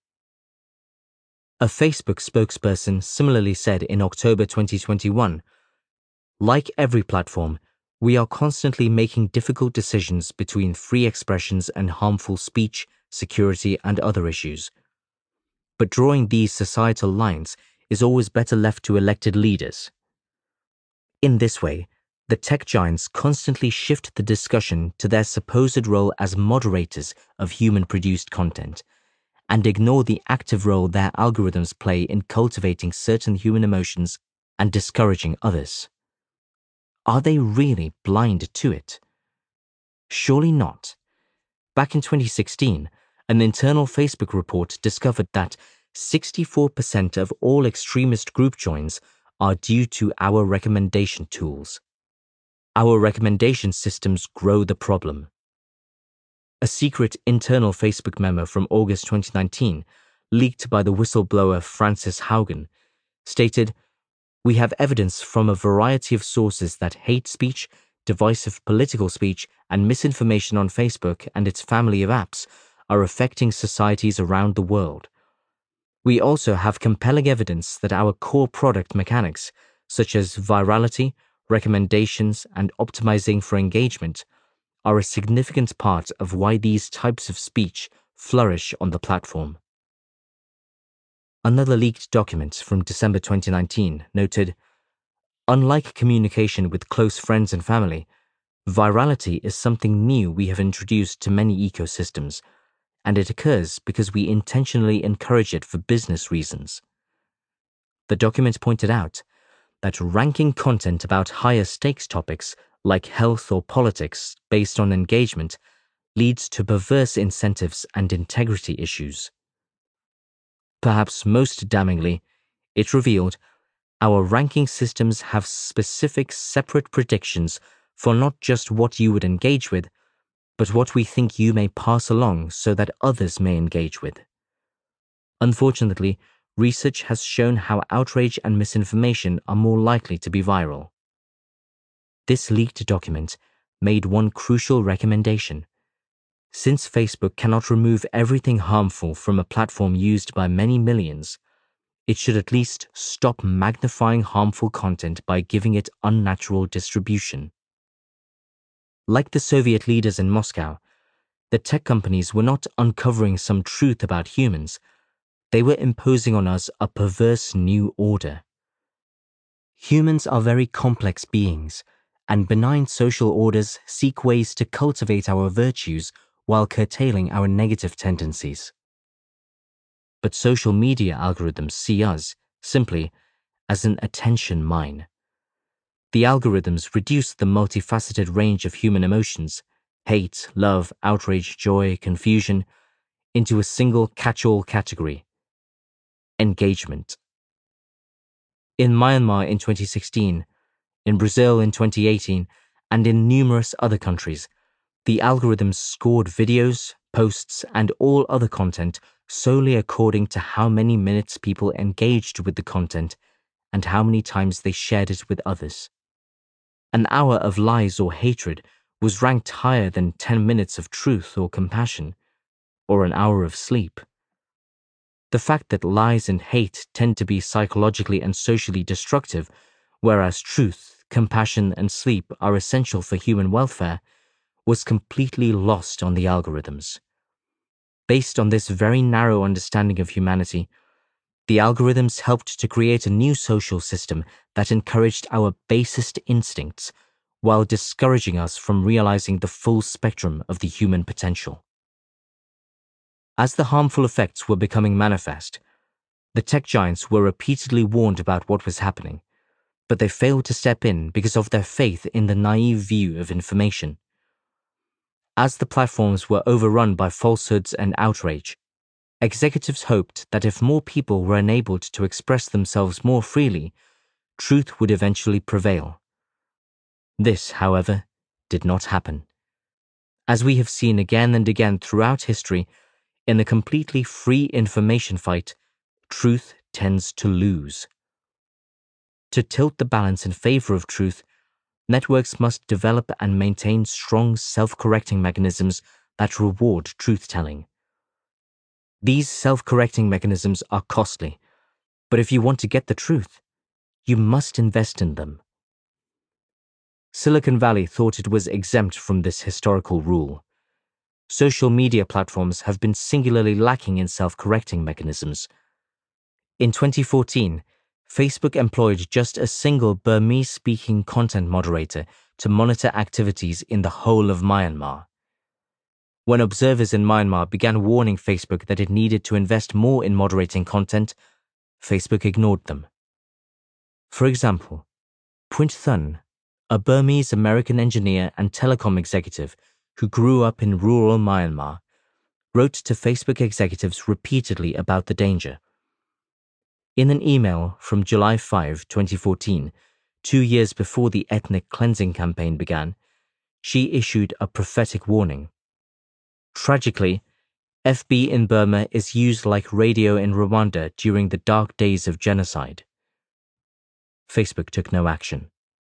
A Facebook spokesperson similarly said in October twenty twenty-one, "Like every platform, we are constantly making difficult decisions between free expressions and harmful speech, security, and other issues. But drawing these societal lines is always better left to elected leaders." In this way, the tech giants constantly shift the discussion to their supposed role as moderators of human-produced content, and ignore the active role their algorithms play in cultivating certain human emotions and discouraging others. Are they really blind to it? Surely not. Back in twenty sixteen, an internal Facebook report discovered that sixty-four percent of all extremist group joins are due to our recommendation tools. Our recommendation systems grow the problem. A secret internal Facebook memo from August twenty nineteen, leaked by the whistleblower Frances Haugen, stated, "We have evidence from a variety of sources that hate speech, divisive political speech, and misinformation on Facebook and its family of apps are affecting societies around the world. We also have compelling evidence that our core product mechanics, such as virality, recommendations, and optimizing for engagement, are a significant part of why these types of speech flourish on the platform." Another leaked document from December twenty nineteen noted, "Unlike communication with close friends and family, virality is something new we have introduced to many ecosystems, and it occurs because we intentionally encourage it for business reasons." The document pointed out that ranking content about higher stakes topics like health or politics based on engagement leads to perverse incentives and integrity issues. Perhaps most damningly, it revealed our ranking systems have specific separate predictions for not just what you would engage with, but what we think you may pass along so that others may engage with. Unfortunately, research has shown how outrage and misinformation are more likely to be viral. This leaked document made one crucial recommendation. Since Facebook cannot remove everything harmful from a platform used by many millions, it should at least stop magnifying harmful content by giving it unnatural distribution. Like the Soviet leaders in Moscow, the tech companies were not uncovering some truth about humans, they were imposing on us a perverse new order. Humans are very complex beings, and benign social orders seek ways to cultivate our virtues while curtailing our negative tendencies. But social media algorithms see us, simply, as an attention mine. The algorithms reduce the multifaceted range of human emotions, hate, love, outrage, joy, confusion, into a single catch-all category: engagement. In Myanmar in twenty sixteen, in Brazil in twenty eighteen, and in numerous other countries, the algorithms scored videos, posts, and all other content solely according to how many minutes people engaged with the content and how many times they shared it with others. An hour of lies or hatred was ranked higher than ten minutes of truth or compassion, or an hour of sleep. The fact that lies and hate tend to be psychologically and socially destructive, whereas truth, compassion, and sleep are essential for human welfare, was completely lost on the algorithms. Based on this very narrow understanding of humanity, the algorithms helped to create a new social system that encouraged our basest instincts while discouraging us from realizing the full spectrum of the human potential. As the harmful effects were becoming manifest, the tech giants were repeatedly warned about what was happening, but they failed to step in because of their faith in the naive view of information. As the platforms were overrun by falsehoods and outrage, executives hoped that if more people were enabled to express themselves more freely, truth would eventually prevail. This, however, did not happen. As we have seen again and again throughout history, in a completely free information fight, truth tends to lose. To tilt the balance in favor of truth, networks must develop and maintain strong self-correcting mechanisms that reward truth-telling. These self-correcting mechanisms are costly, but if you want to get the truth, you must invest in them. Silicon Valley thought it was exempt from this historical rule. Social media platforms have been singularly lacking in self-correcting mechanisms. In twenty fourteen, Facebook employed just a single Burmese-speaking content moderator to monitor activities in the whole of Myanmar. When observers in Myanmar began warning Facebook that it needed to invest more in moderating content, Facebook ignored them. For example, Puint Thun, a Burmese-American engineer and telecom executive who grew up in rural Myanmar, wrote to Facebook executives repeatedly about the danger. In an email from July fifth, twenty fourteen, two years before the ethnic cleansing campaign began, she issued a prophetic warning. Tragically, F B in Burma is used like radio in Rwanda during the dark days of genocide. Facebook took no action.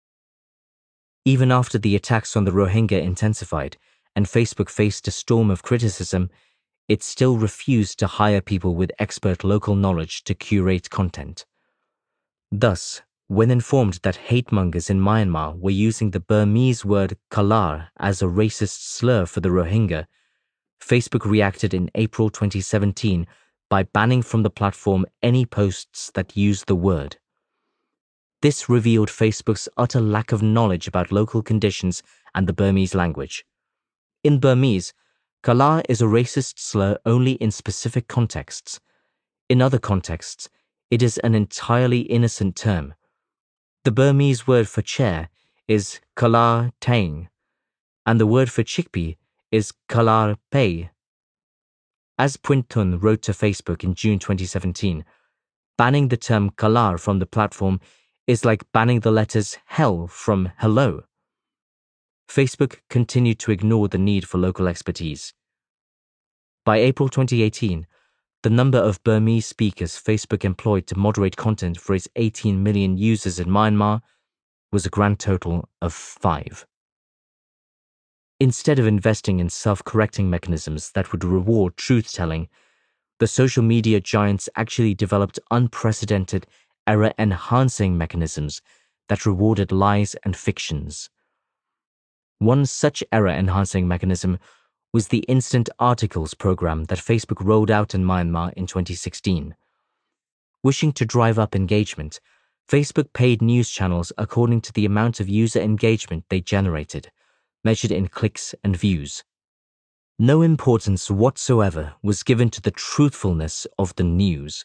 Even after the attacks on the Rohingya intensified and Facebook faced a storm of criticism, it still refused to hire people with expert local knowledge to curate content. Thus, when informed that hate-mongers in Myanmar were using the Burmese word kalar as a racist slur for the Rohingya, Facebook reacted in April twenty seventeen by banning from the platform any posts that used the word. This revealed Facebook's utter lack of knowledge about local conditions and the Burmese language. In Burmese, kalar is a racist slur only in specific contexts. In other contexts, it is an entirely innocent term. The Burmese word for chair is kalar taing, and the word for chickpea is kalar pay. As Puint Thun wrote to Facebook in June twenty seventeen, banning the term kalar from the platform is like banning the letters hell from hello. Facebook continued to ignore the need for local expertise. By April twenty eighteen, the number of Burmese speakers Facebook employed to moderate content for its eighteen million users in Myanmar was a grand total of five. Instead of investing in self-correcting mechanisms that would reward truth-telling, the social media giants actually developed unprecedented error-enhancing mechanisms that rewarded lies and fictions. One such error-enhancing mechanism was the Instant Articles program that Facebook rolled out in Myanmar in twenty sixteen. Wishing to drive up engagement, Facebook paid news channels according to the amount of user engagement they generated, measured in clicks and views. No importance whatsoever was given to the truthfulness of the news.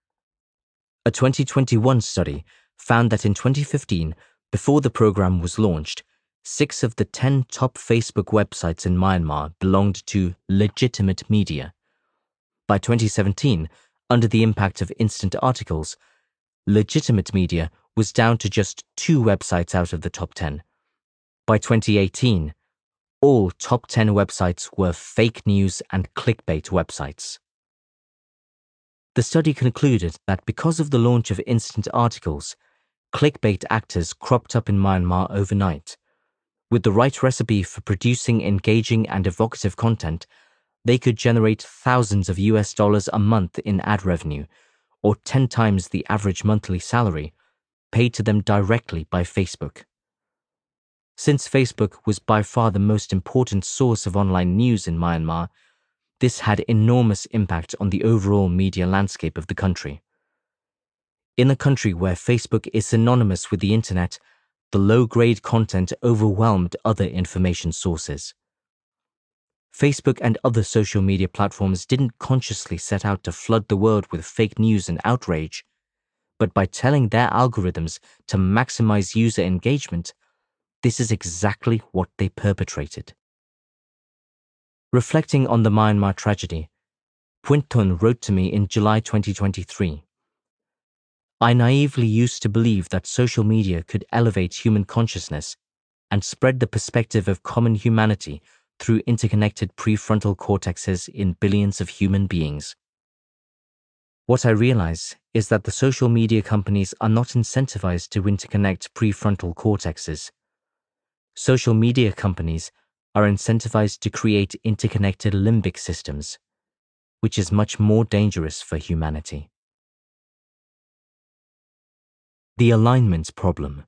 A twenty twenty-one study found that in twenty fifteen, before the program was launched, six of the ten top Facebook websites in Myanmar belonged to legitimate media. By twenty seventeen, under the impact of instant articles, legitimate media was down to just two websites out of the top ten. By twenty eighteen, all top ten websites were fake news and clickbait websites. The study concluded that because of the launch of instant articles, clickbait actors cropped up in Myanmar overnight. With the right recipe for producing engaging and evocative content, they could generate thousands of U S dollars a month in ad revenue, or ten times the average monthly salary, paid to them directly by Facebook. Since Facebook was by far the most important source of online news in Myanmar, this had enormous impact on the overall media landscape of the country. In a country where Facebook is synonymous with the internet, the low-grade content overwhelmed other information sources. Facebook and other social media platforms didn't consciously set out to flood the world with fake news and outrage, but by telling their algorithms to maximize user engagement, this is exactly what they perpetrated. Reflecting on the Myanmar tragedy, Puintun wrote to me in July twenty twenty-three. I naively used to believe that social media could elevate human consciousness and spread the perspective of common humanity through interconnected prefrontal cortexes in billions of human beings. What I realize is that the social media companies are not incentivized to interconnect prefrontal cortexes. Social media companies are incentivized to create interconnected limbic systems, which is much more dangerous for humanity. The alignment problem.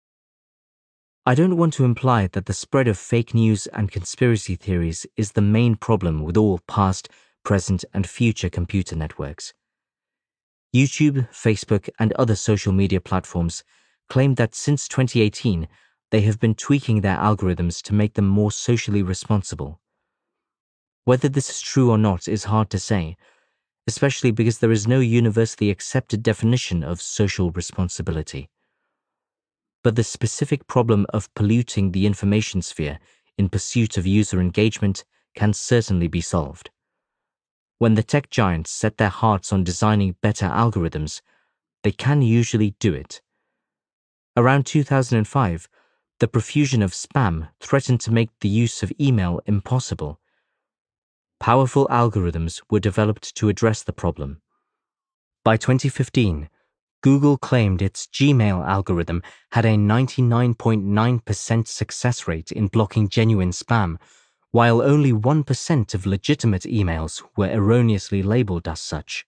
I don't want to imply that the spread of fake news and conspiracy theories is the main problem with all past, present, and future computer networks. YouTube, Facebook, and other social media platforms claim that since twenty eighteen, they have been tweaking their algorithms to make them more socially responsible. Whether this is true or not is hard to say, especially because there is no universally accepted definition of social responsibility. But the specific problem of polluting the information sphere in pursuit of user engagement can certainly be solved. When the tech giants set their hearts on designing better algorithms, they can usually do it. Around two thousand five, the profusion of spam threatened to make the use of email impossible. Powerful algorithms were developed to address the problem. By twenty fifteen, Google claimed its Gmail algorithm had a ninety-nine point nine percent success rate in blocking genuine spam, while only one percent of legitimate emails were erroneously labeled as such.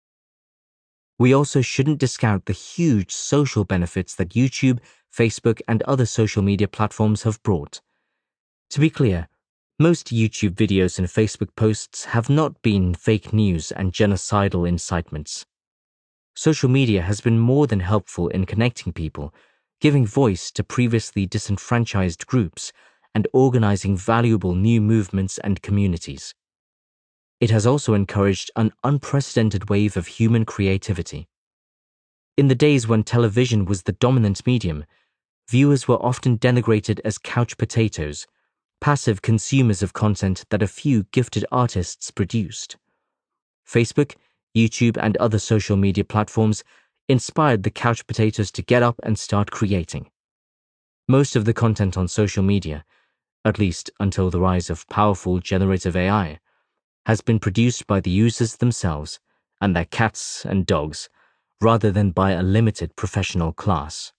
We also shouldn't discount the huge social benefits that YouTube, Facebook, and other social media platforms have brought. To be clear, most YouTube videos and Facebook posts have not been fake news and genocidal incitements. Social media has been more than helpful in connecting people, giving voice to previously disenfranchised groups, and organizing valuable new movements and communities. It has also encouraged an unprecedented wave of human creativity. In the days when television was the dominant medium, viewers were often denigrated as couch potatoes, passive consumers of content that a few gifted artists produced. Facebook, YouTube, and other social media platforms inspired the couch potatoes to get up and start creating. Most of the content on social media, at least until the rise of powerful generative A I, has been produced by the users themselves and their cats and dogs, rather than by a limited professional class.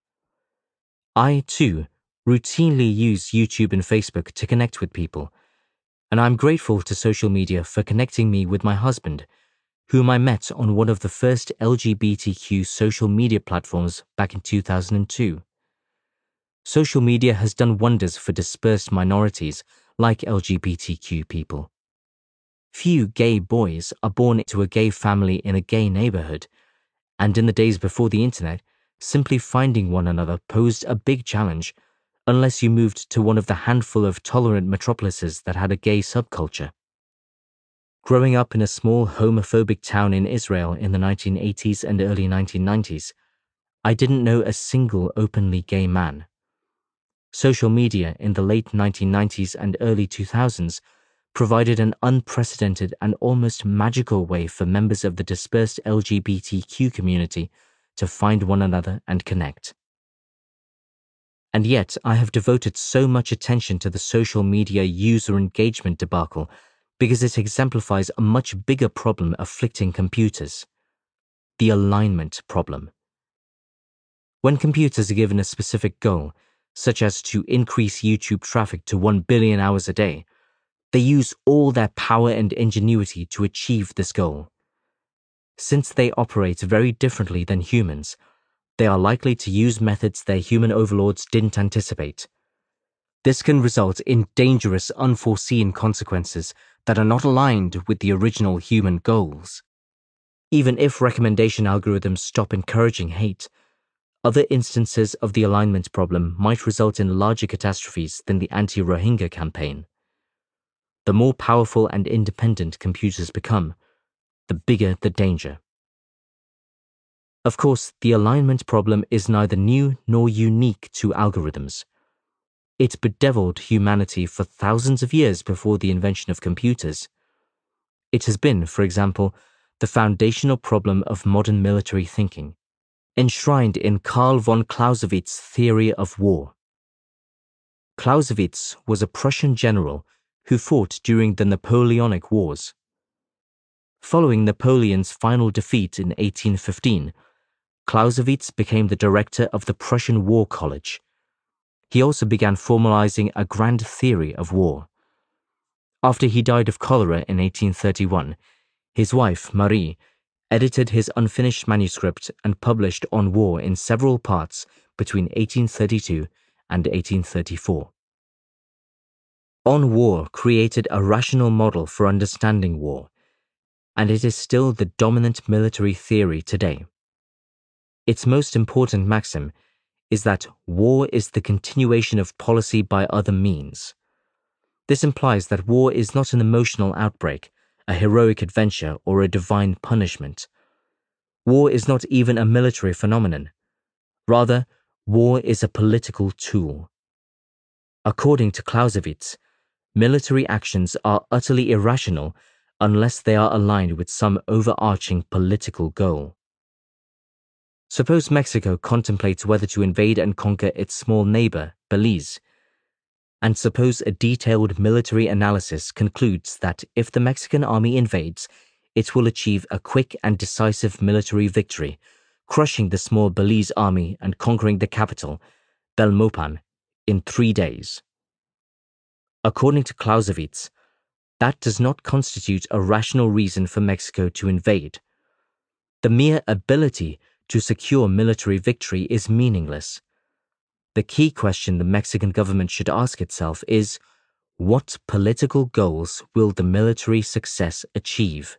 I, too, routinely use YouTube and Facebook to connect with people, and I'm grateful to social media for connecting me with my husband, whom I met on one of the first L G B T Q social media platforms back in two thousand two. Social media has done wonders for dispersed minorities like L G B T Q people. Few gay boys are born into a gay family in a gay neighborhood, and in the days before the internet, simply finding one another posed a big challenge, unless you moved to one of the handful of tolerant metropolises that had a gay subculture. Growing up in a small homophobic town in Israel in the nineteen eighties and early nineteen nineties, I didn't know a single openly gay man. Social media in the late nineteen nineties and early two thousands provided an unprecedented and almost magical way for members of the dispersed L G B T Q community to find one another and connect. And yet, I have devoted so much attention to the social media user engagement debacle because it exemplifies a much bigger problem afflicting computers: the alignment problem. When computers are given a specific goal, such as to increase YouTube traffic to one billion hours a day, they use all their power and ingenuity to achieve this goal. Since they operate very differently than humans, they are likely to use methods their human overlords didn't anticipate. This can result in dangerous, unforeseen consequences that are not aligned with the original human goals. Even if recommendation algorithms stop encouraging hate, other instances of the alignment problem might result in larger catastrophes than the anti-Rohingya campaign. The more powerful and independent computers become, the bigger the danger. Of course, the alignment problem is neither new nor unique to algorithms. It bedeviled humanity for thousands of years before the invention of computers. It has been, for example, the foundational problem of modern military thinking, enshrined in Karl von Clausewitz's theory of war. Clausewitz was a Prussian general who fought during the Napoleonic Wars. Following Napoleon's final defeat in eighteen fifteen, Clausewitz became the director of the Prussian War College. He also began formalizing a grand theory of war. After he died of cholera in eighteen thirty-one, his wife, Marie, edited his unfinished manuscript and published On War in several parts between eighteen thirty-two and eighteen thirty-four. On War created a rational model for understanding war, and it is still the dominant military theory today. Its most important maxim is that war is the continuation of policy by other means. This implies that war is not an emotional outbreak, a heroic adventure, or a divine punishment. War is not even a military phenomenon. Rather, war is a political tool. According to Clausewitz, military actions are utterly irrational unless they are aligned with some overarching political goal. Suppose Mexico contemplates whether to invade and conquer its small neighbor, Belize, and suppose a detailed military analysis concludes that if the Mexican army invades, it will achieve a quick and decisive military victory, crushing the small Belize army and conquering the capital, Belmopan, in three days. According to Clausewitz, that does not constitute a rational reason for Mexico to invade. The mere ability to secure military victory is meaningless. The key question the Mexican government should ask itself is, what political goals will the military success achieve?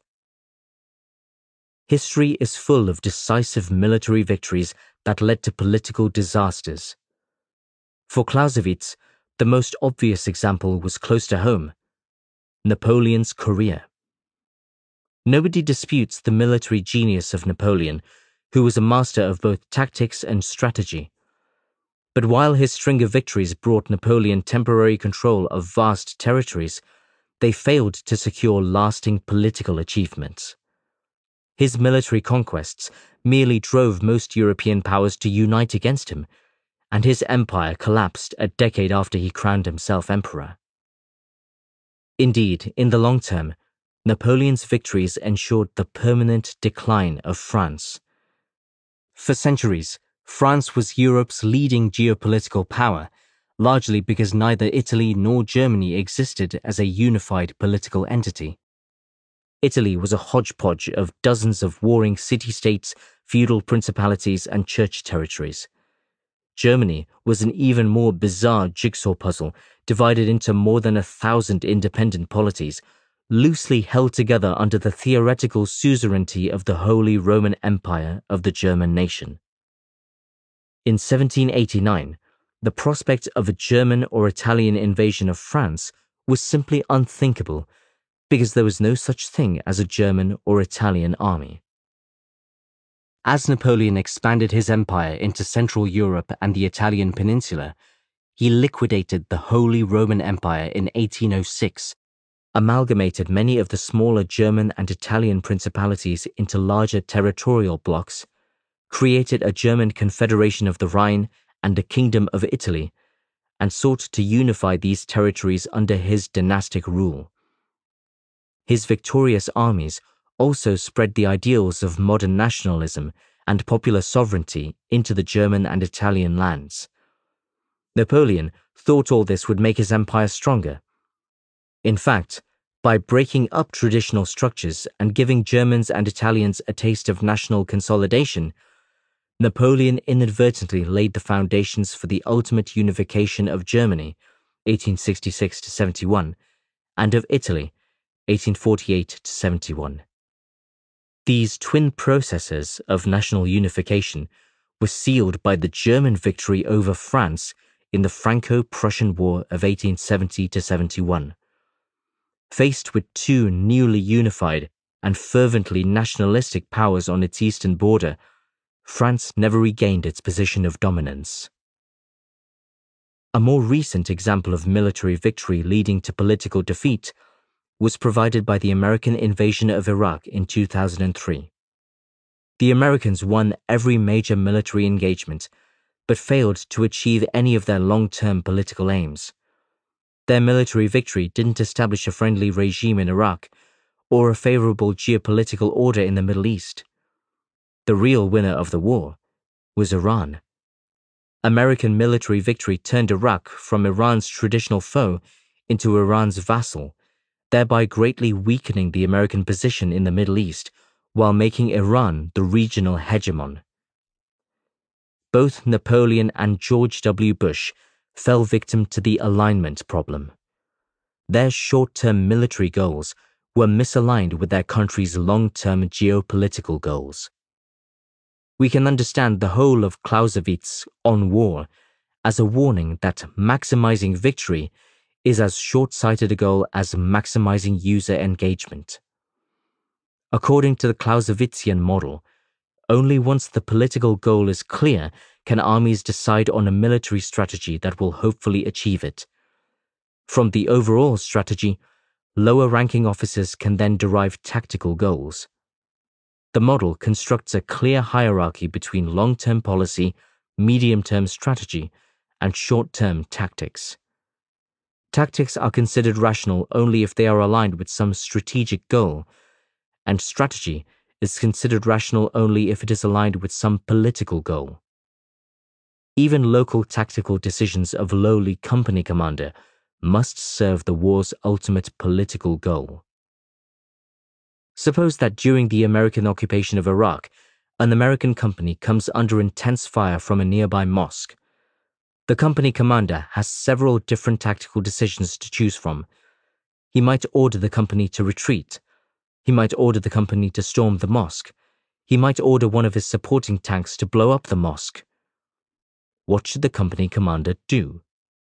History is full of decisive military victories that led to political disasters. For Clausewitz, the most obvious example was close to home: Napoleon's Korea. Nobody disputes the military genius of Napoleon, who was a master of both tactics and strategy. But while his string of victories brought Napoleon temporary control of vast territories, they failed to secure lasting political achievements. His military conquests merely drove most European powers to unite against him, and his empire collapsed a decade after he crowned himself emperor. Indeed, in the long term, Napoleon's victories ensured the permanent decline of France. For centuries, France was Europe's leading geopolitical power, largely because neither Italy nor Germany existed as a unified political entity. Italy was a hodgepodge of dozens of warring city-states, feudal principalities, and church territories. Germany was an even more bizarre jigsaw puzzle, divided into more than a thousand independent polities, loosely held together under the theoretical suzerainty of the Holy Roman Empire of the German nation. In seventeen eighty-nine, the prospect of a German or Italian invasion of France was simply unthinkable because there was no such thing as a German or Italian army. As Napoleon expanded his empire into Central Europe and the Italian peninsula, he liquidated the Holy Roman Empire in eighteen oh six, amalgamated many of the smaller German and Italian principalities into larger territorial blocks, created a German Confederation of the Rhine and a Kingdom of Italy, and sought to unify these territories under his dynastic rule. His victorious armies also spread the ideals of modern nationalism and popular sovereignty into the German and Italian lands. Napoleon thought all this would make his empire stronger. In fact, by breaking up traditional structures and giving Germans and Italians a taste of national consolidation, Napoleon inadvertently laid the foundations for the ultimate unification of Germany, eighteen sixty-six to seventy-one, and of Italy, eighteen forty-eight to seventy-one. These twin processes of national unification were sealed by the German victory over France in the Franco-Prussian War of eighteen seventy to seventy-one. Faced with two newly unified and fervently nationalistic powers on its eastern border, France never regained its position of dominance. A more recent example of military victory leading to political defeat was provided by the American invasion of Iraq in two thousand three. The Americans won every major military engagement, but failed to achieve any of their long-term political aims. Their military victory didn't establish a friendly regime in Iraq or a favorable geopolitical order in the Middle East. The real winner of the war was Iran. American military victory turned Iraq from Iran's traditional foe into Iran's vassal, thereby greatly weakening the American position in the Middle East while making Iran the regional hegemon. Both Napoleon and George W. Bush fell victim to the alignment problem. Their short-term military goals were misaligned with their country's long-term geopolitical goals. We can understand the whole of Clausewitz on war as a warning that maximizing victory is as short-sighted a goal as maximizing user engagement. According to the Clausewitzian model, only once the political goal is clear can armies decide on a military strategy that will hopefully achieve it. From the overall strategy, lower-ranking officers can then derive tactical goals. The model constructs a clear hierarchy between long-term policy, medium-term strategy, and short-term tactics. Tactics are considered rational only if they are aligned with some strategic goal, and strategy is considered rational only if it is aligned with some political goal. Even local tactical decisions of lowly company commander must serve the war's ultimate political goal. Suppose that during the American occupation of Iraq, an American company comes under intense fire from a nearby mosque. The company commander has several different tactical decisions to choose from. He might order the company to retreat. He might order the company to storm the mosque. He might order one of his supporting tanks to blow up the mosque. What should the company commander do?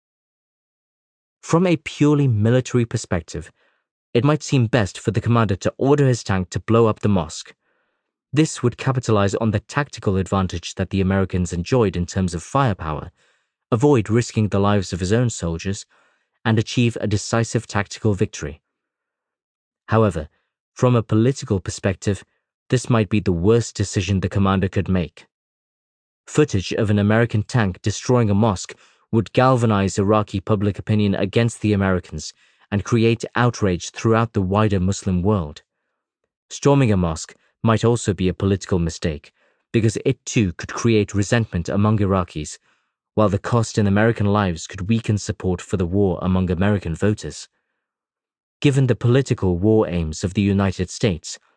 From a purely military perspective, it might seem best for the commander to order his tank to blow up the mosque. This would capitalize on the tactical advantage that the Americans enjoyed in terms of firepower, avoid risking the lives of his own soldiers, and achieve a decisive tactical victory. However, from a political perspective, this might be the worst decision the commander could make. Footage of an American tank destroying a mosque would galvanize Iraqi public opinion against the Americans and create outrage throughout the wider Muslim world. Storming a mosque might also be a political mistake, because it too could create resentment among Iraqis, while the cost in American lives could weaken support for the war among American voters. Given the political war aims of the United States,